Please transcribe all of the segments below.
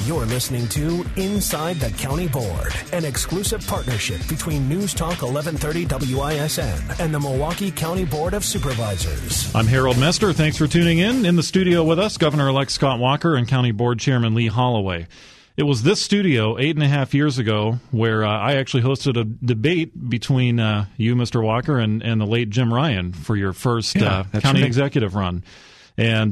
You're listening to Inside the County Board, an exclusive partnership between News Talk 1130 WISN and the Milwaukee County Board of Supervisors. I'm Harold Mester. Thanks for tuning in. In the studio with us, Governor-elect Scott Walker and County Board Chairman Lee Holloway. It was this studio 8.5 years ago where I actually hosted a debate between you, Mr. Walker, and the late Jim Ryan for your first county executive run. And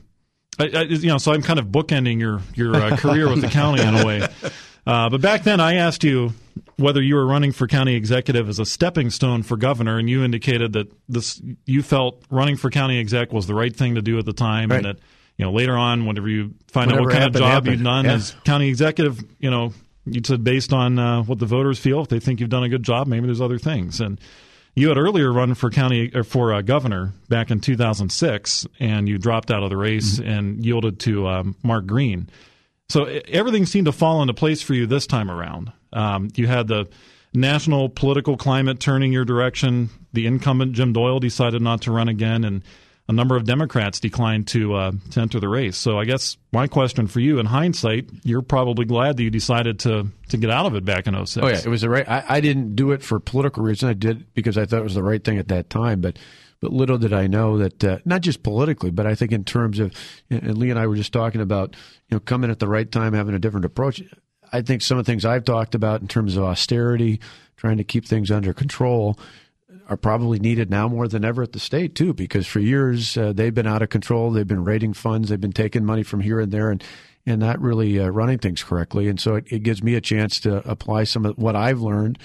so I'm kind of bookending your career with the county in a way. But back then, I asked you whether you were running for county executive as a stepping stone for governor, and you indicated that you felt running for county exec was the right thing to do at the time, right. And that later on, whenever you find out what kind of job you've done as county executive, you said based on what the voters feel, if they think you've done a good job, maybe there's other things. And you had earlier run for governor back in 2006, and you dropped out of the race and yielded to Mark Green. So everything seemed to fall into place for you this time around. You had the national political climate turning your direction. The incumbent, Jim Doyle, decided not to run again, and a number of Democrats declined to enter the race. So I guess my question for you, in hindsight, you're probably glad that you decided to get out of it back in 2006. Oh, yeah, it was the right. I didn't do it for political reasons. I did it because I thought it was the right thing at that time. But little did I know that not just politically, but I think in terms of, and Lee and I were just talking about, coming at the right time, having a different approach. I think some of the things I've talked about in terms of austerity, trying to keep things under control, are probably needed now more than ever at the state, too, because for years they've been out of control. They've been raiding funds. They've been taking money from here and there and not really running things correctly. And so it gives me a chance to apply some of what I've learned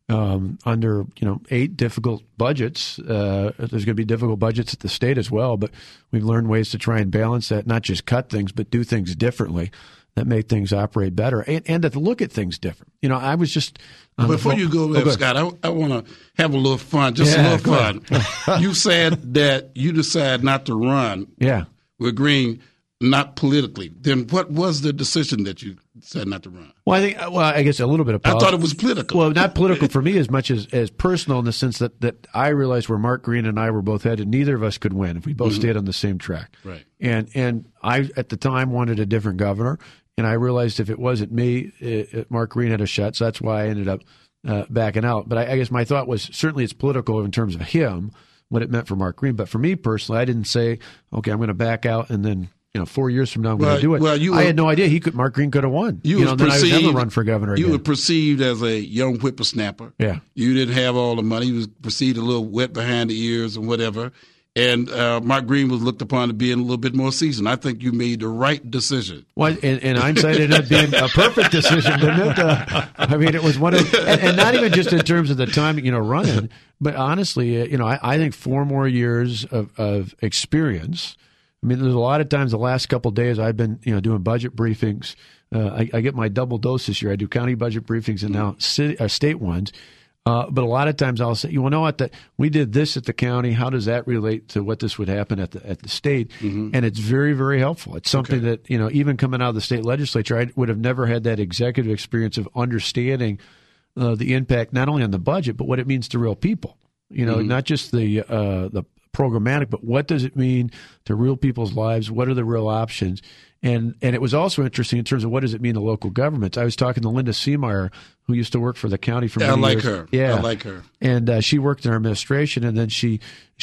under 8 difficult budgets. There's going to be difficult budgets at the state as well, but we've learned ways to try and balance that, not just cut things, but do things differently that make things operate better and to look at things different. I was just before you go there, Scott, I want to have a little fun, a little fun. You said that you decided not to run with Green, not politically. Then what was the decision that you decided not to run? Well, I guess a little bit of politics. I thought it was political. Well, not political for me as much as personal, in the sense that I realized where Mark Green and I were both headed, neither of us could win if we both stayed on the same track. Right. And I, at the time, wanted a different governor. And I realized if it wasn't me, Mark Green had a shot. So that's why I ended up backing out. But I guess my thought was certainly it's political in terms of him, what it meant for Mark Green. But for me personally, I didn't say, okay, I'm going to back out and then 4 years from now I'm going to do it. I had no idea Mark Green could have won. Then I would never run for governor again. You were perceived as a young whippersnapper. Yeah. You didn't have all the money. You was perceived a little wet behind the ears and whatever. And Mark Green was looked upon as being a little bit more seasoned. I think you made the right decision. Well, in hindsight, it ended up being a perfect decision, didn't it? It was one of, and not even just in terms of the time, running, but honestly, I think 4 more years of experience. There's a lot of times the last couple of days I've been, doing budget briefings. I get my double dose this year. I do county budget briefings and now state ones. But a lot of times I'll say, what, we did this at the county. How does that relate to what this would happen at the state? Mm-hmm. And it's very, very helpful. It's something that, even coming out of the state legislature, I would have never had that executive experience of understanding the impact not only on the budget, but what it means to real people. Not just the programmatic, but what does it mean to real people's lives? What are the real options? And it was also interesting in terms of what does it mean to local governments. I was talking to Linda Seemeyer, who used to work for the county for many years. Her. Yeah, I like her. And she worked in our administration, and then she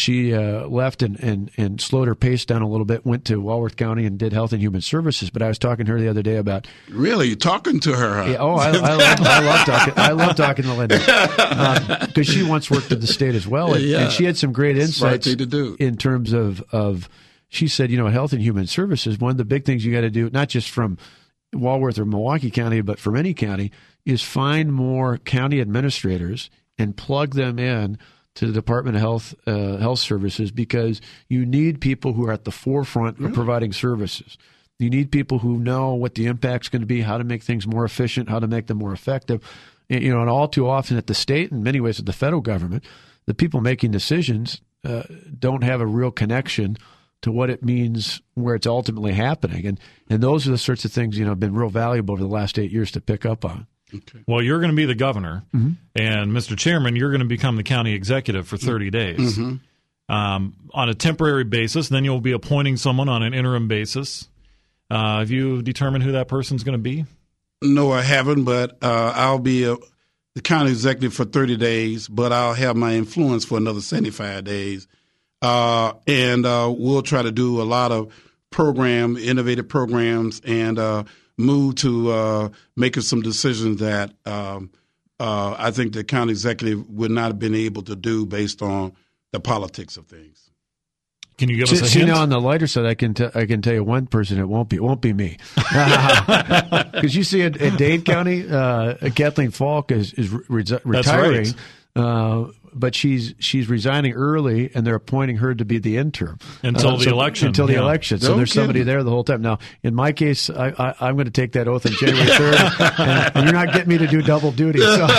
left and slowed her pace down a little bit, went to Walworth County and did Health and Human Services. But I was talking to her the other day about really talking to her. Huh? Yeah, I love talking to Linda because she once worked at the state as well, and she had some great insights in terms of. She said, Health and Human Services, one of the big things you got to do, not just from Walworth or Milwaukee County, but from any county, is find more county administrators and plug them in to the Department of Health Services, because you need people who are at the forefront of providing services. You need people who know what the impact's going to be, how to make things more efficient, how to make them more effective. And all too often at the state, in many ways at the federal government, the people making decisions don't have a real connection to what it means where it's ultimately happening. And those are the sorts of things, have been real valuable over the last 8 years to pick up on. Okay. Well, you're going to be the governor, and Mr. Chairman, you're going to become the county executive for 30 days on a temporary basis. Then you'll be appointing someone on an interim basis. Have you determined who that person's going to be? No, I haven't, but I'll be the county executive for 30 days, but I'll have my influence for another 75 days. And we'll try to do a lot of innovative programs, and move to making some decisions that I think the county executive would not have been able to do based on the politics of things. Can you give us a hint? Now, on the lighter side, I can tell you one person it won't be me. Because you see in Dade County, Kathleen Falk is retiring. That's right. But she's resigning early, and they're appointing her to be the interim until the election. Until the election, so there's somebody there the whole time. Now, in my case, I'm going to take that oath on January 3rd, and you're not getting me to do double duty.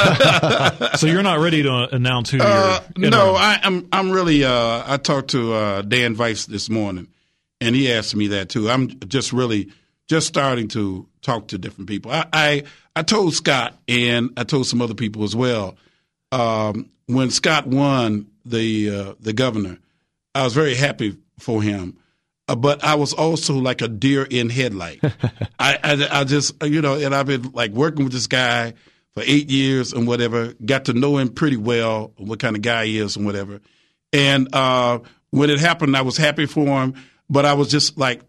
So you're not ready to announce who you're. No, I'm really. I talked to Dan Weiss this morning, and he asked me that too. I'm just starting to talk to different people. I told Scott, and I told some other people as well. When Scott won the governor, I was very happy for him, but I was also like a deer in headlight. I just, and I've been like working with this guy for 8 years and whatever, got to know him pretty well, what kind of guy he is and whatever. And when it happened, I was happy for him, but I was just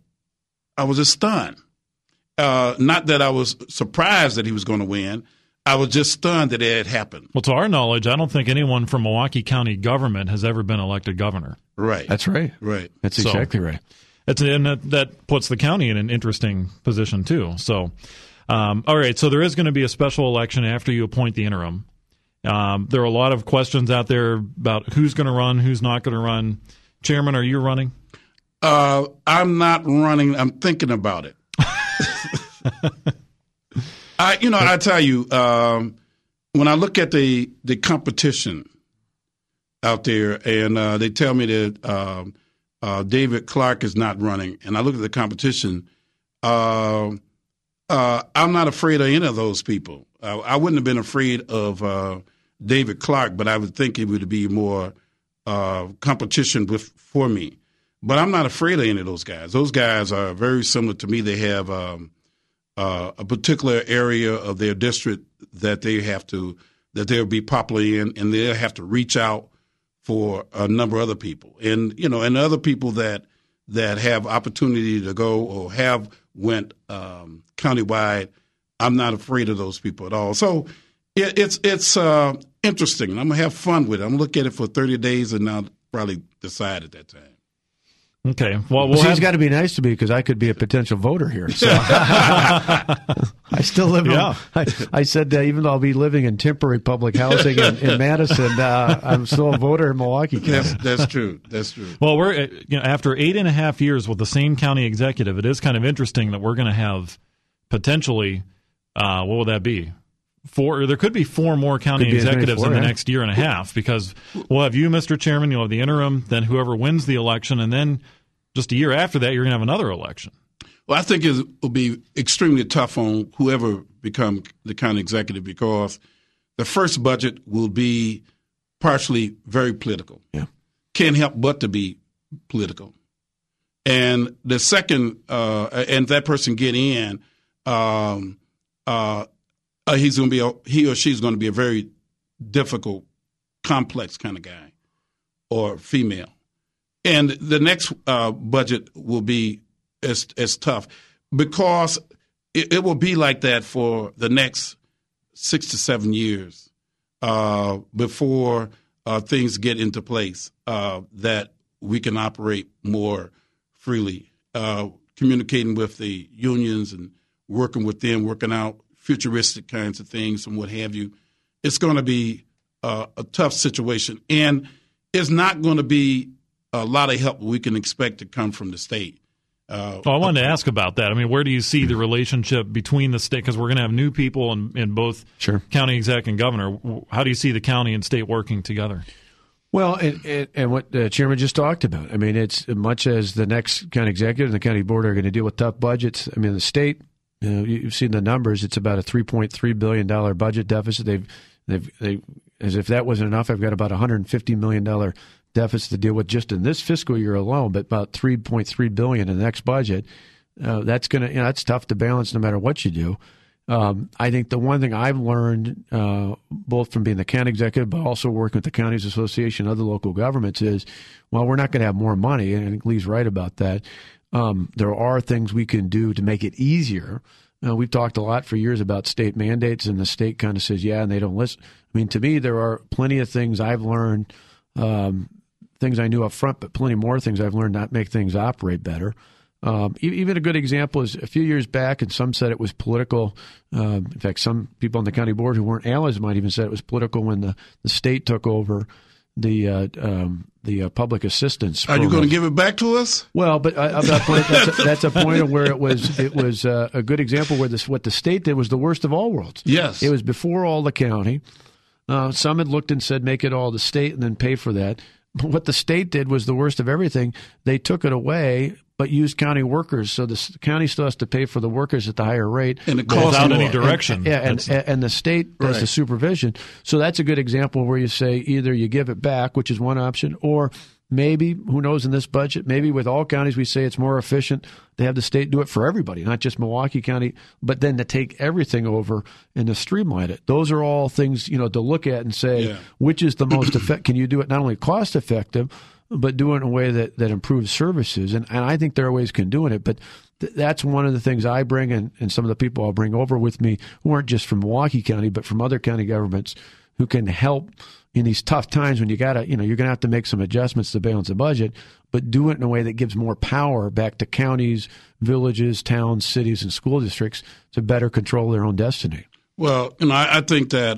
stunned. Not that I was surprised that he was going to win. I was just stunned that it had happened. Well, to our knowledge, I don't think anyone from Milwaukee County government has ever been elected governor. Right. That's right. Right. That's exactly right. And that puts the county in an interesting position, too. So, all right, so there is going to be a special election after you appoint the interim. There are a lot of questions out there about who's going to run, who's not going to run. Chairman, are you running? I'm not running. I'm thinking about it. I tell you, when I look at the competition out there, and they tell me that David Clark is not running, and I look at the competition, I'm not afraid of any of those people. I wouldn't have been afraid of David Clark, but I would think it would be more competition for me. But I'm not afraid of any of those guys. Those guys are very similar to me. They have a particular area of their district that they'll be popular in, and they'll have to reach out for a number of other people, and other people that have opportunity to go or have went countywide. I'm not afraid of those people at all. So it's interesting. I'm gonna have fun with it. I'm gonna look at it for 30 days, and I'll probably decide at that time. Okay. Well, he's got to be nice to me because I could be a potential voter here. So I still live. Yeah. I said even though I'll be living in temporary public housing in Madison, I'm still a voter in Milwaukee County. That's true. That's true. Well, we're after 8.5 years with the same county executive, it is kind of interesting that we're going to have potentially what would that be? There could be 4 more county executives in the next year and a half, because we'll have you, Mr. Chairman, you'll have the interim, then whoever wins the election, and then just a year after that, you're going to have another election. Well, I think it will be extremely tough on whoever become the county executive, because the first budget will be partially very political. Yeah. Can't help but to be political. And the second, and that person get in, he or she's going to be a very difficult, complex kind of guy or female. And the next budget will be as tough, because it will be like that for the next 6 to 7 years before things get into place that we can operate more freely, communicating with the unions and working with them, working out futuristic kinds of things and what have you. It's going to be a tough situation, and it's not going to be a lot of help we can expect to come from the state. I wanted to ask about that. I mean, where do you see the relationship between the state? Because we're going to have new people in both county exec and governor. How do you see the county and state working together? Well, and what the chairman just talked about. I mean, it's much as the next county executive and the county board are going to deal with tough budgets. I mean, the state, you've seen the numbers. It's about a $3.3 billion budget deficit. They as if that wasn't enough, I've got about $150 million deficit to deal with just in this fiscal year alone, but about $3.3 billion in the next budget. that's that's tough to balance no matter what you do. I think the one thing I've learned, both from being the county executive, but also working with the Counties Association and other local governments, is, well, we're not going to have more money, and I think Lee's right about that. There are things we can do to make it easier. We've talked a lot for years about state mandates, and the state kind of says, yeah, and they don't listen. I mean, to me, there are plenty of things I've learned, things I knew up front, but plenty more things I've learned not make things operate better. Even a good example is a few years back, and some said it was political. In fact, some people on the county board who weren't allies might even say it was political when the state took over the public assistance program. Are you going to give it back to us? Well, but that's a point of where it was a good example where what the state did was the worst of all worlds. Yes. It was before all the county. Some had looked and said, make it all the state and then pay for that. But what the state did was the worst of everything. They took it away, but used county workers. So the county still has to pay for the workers at the higher rate. And it costs without any direction. And the state does the supervision. So that's a good example where you say either you give it back, which is one option, or maybe, who knows, in this budget, maybe with all counties we say it's more efficient to have the state do it for everybody, not just Milwaukee County, but then to take everything over and to streamline it. Those are all things, to look at and say, which is the most effective? Can you do it not only cost effective, but do it in a way that improves services? And I think there are ways of doing it, but that's one of the things I bring, and some of the people I'll bring over with me who aren't just from Milwaukee County, but from other county governments who can help in these tough times when you're going to have to make some adjustments to balance the budget, but do it in a way that gives more power back to counties, villages, towns, cities, and school districts to better control their own destiny. Well, I think that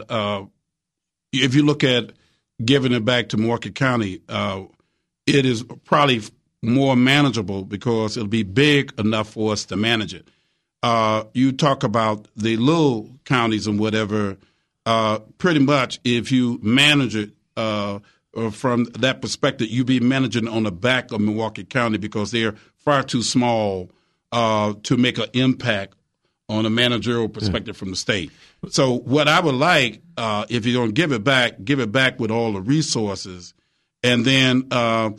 if you look at giving it back to Milwaukee County, it is probably more manageable because it'll be big enough for us to manage it. You talk about the little counties and whatever. Pretty much, if you manage it from that perspective, you be managing on the back of Milwaukee County because they're far too small to make an impact on a managerial perspective from the state. So what I would like, if you're going to give it back with all the resources, and then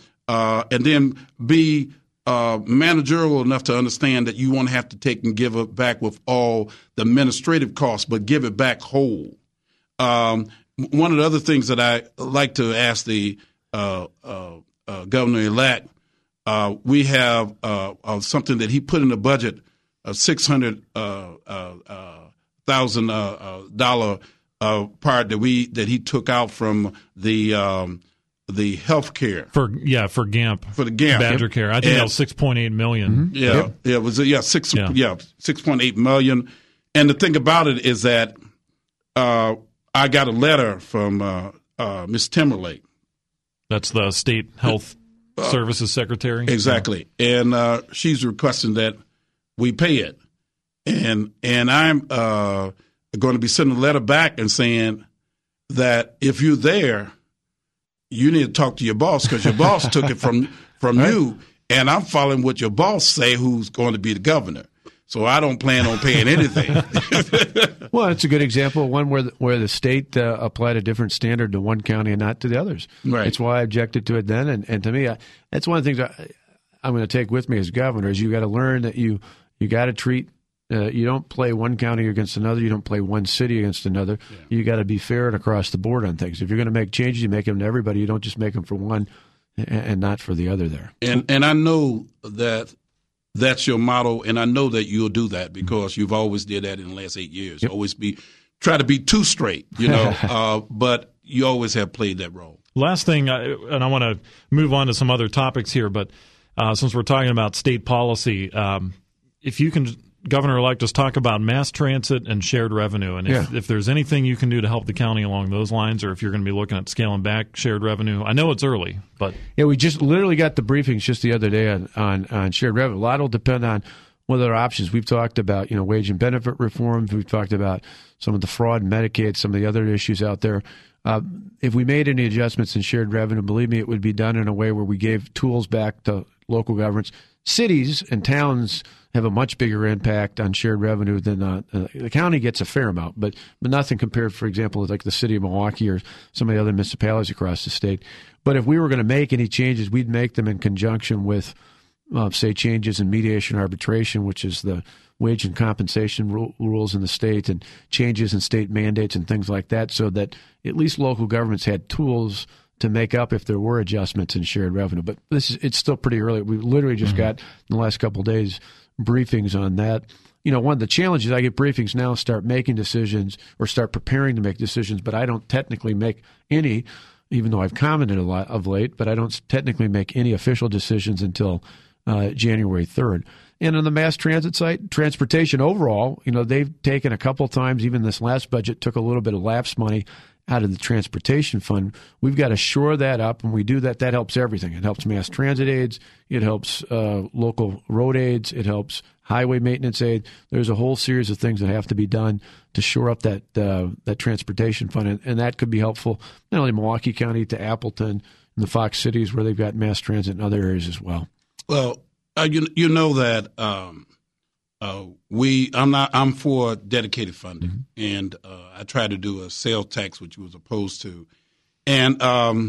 be managerial enough to understand that you won't have to take and give it back with all the administrative costs, but give it back whole. One of the other things that I like to ask the governor-elect, we have something that he put in the budget, a $600,000 part that he took out from the health care for GAMP, for the GAMP Badger Care. I think that was $6.8 million. Mm-hmm. It was $6.8 million. And the thing about it is that I got a letter from Ms. Timberlake. That's the state health services secretary. Exactly, and she's requesting that we pay it, and I'm going to be sending a letter back and saying that if you're there, you need to talk to your boss because your boss took it from right. you, and I'm following what your boss say, who's going to be the governor. So I don't plan on paying anything. Well, it's a good example of one where the state applied a different standard to one county and not to the others. Right. That's why I objected to it then. And to me, that's one of the things I'm going to take with me as governor is you got to learn that you got to treat you don't play one county against another. You don't play one city against another. Yeah. You got to be fair and across the board on things. If you're going to make changes, you make them to everybody. You don't just make them for one and not for the other there. And I know that's your motto, and I know that you'll do that because you've always did that in the last 8 years. Yep. Always try to be too straight, but you always have played that role. Last thing, and I want to move on to some other topics here, but since we're talking about state policy, if you can, Governor-elect, just talk about mass transit and shared revenue, and if there's anything you can do to help the county along those lines, or if you're going to be looking at scaling back shared revenue. I know it's early, but we just literally got the briefings just the other day on shared revenue. A lot will depend on what other options. We've talked about wage and benefit reforms. We've talked about some of the fraud in Medicaid, some of the other issues out there. If we made any adjustments in shared revenue, believe me, it would be done in a way where we gave tools back to local governments. Cities and towns have a much bigger impact on shared revenue than the county gets a fair amount, but nothing compared, for example, with like the city of Milwaukee or some of the other municipalities across the state. But if we were going to make any changes, we'd make them in conjunction with say, changes in mediation arbitration, which is the wage and compensation rules in the state, and changes in state mandates and things like that, so that at least local governments had tools to make up if there were adjustments in shared revenue. But it's still pretty early. We literally just got, in the last couple of days, briefings on that. One of the challenges, I get briefings now, start making decisions or start preparing to make decisions, but I don't technically make any, even though I've commented a lot of late, but I don't technically make any official decisions until January 3rd. And on the mass transit side, transportation overall, they've taken a couple times, even this last budget took a little bit of lapse money out of the transportation fund. We've got to shore that up, and we do that. That helps everything. It helps mass transit aids. It helps local road aids. It helps highway maintenance aid. There's a whole series of things that have to be done to shore up that transportation fund, and that could be helpful not only Milwaukee County to Appleton and the Fox cities where they've got mass transit in other areas as well. Well, you know that I'm for dedicated funding, and I try to do a sales tax, which was opposed to, and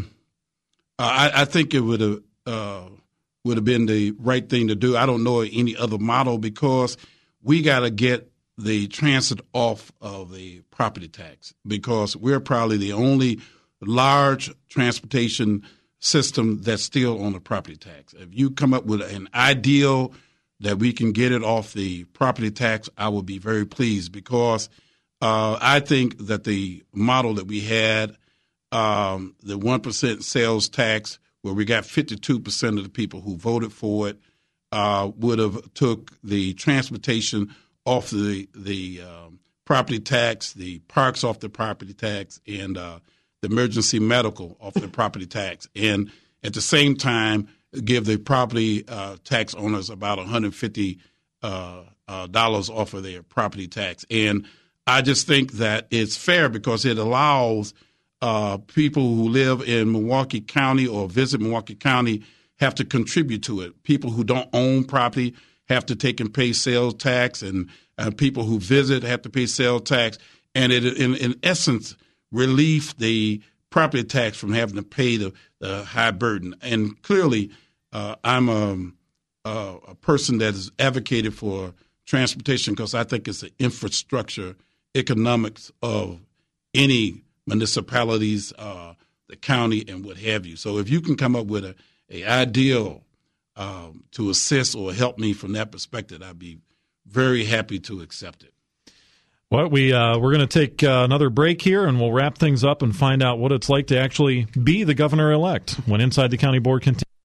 I think it would have been the right thing to do. I don't know any other model because we got to get the transit off of the property tax because we're probably the only large transportation system that's still on the property tax. If you come up with an ideal that we can get it off the property tax, I will be very pleased because I think that the model that we had, the 1% sales tax, where we got 52% of the people who voted for it, would have took the transportation off the property tax, the parks off the property tax, and the emergency medical off the property tax, and at the same time give the property tax owners about $150 off of their property tax. And I just think that it's fair because it allows people who live in Milwaukee County or visit Milwaukee County have to contribute to it. People who don't own property have to take and pay sales tax, and people who visit have to pay sales tax. And it, in essence, relieve the property tax from having to pay the high burden. And clearly, I'm a person that has advocated for transportation because I think it's the infrastructure economics of any municipalities, the county, and what have you. So if you can come up with a ideal to assist or help me from that perspective, I'd be very happy to accept it. Well, we're going to take another break here, and we'll wrap things up and find out what it's like to actually be the governor-elect when Inside the County Board continues.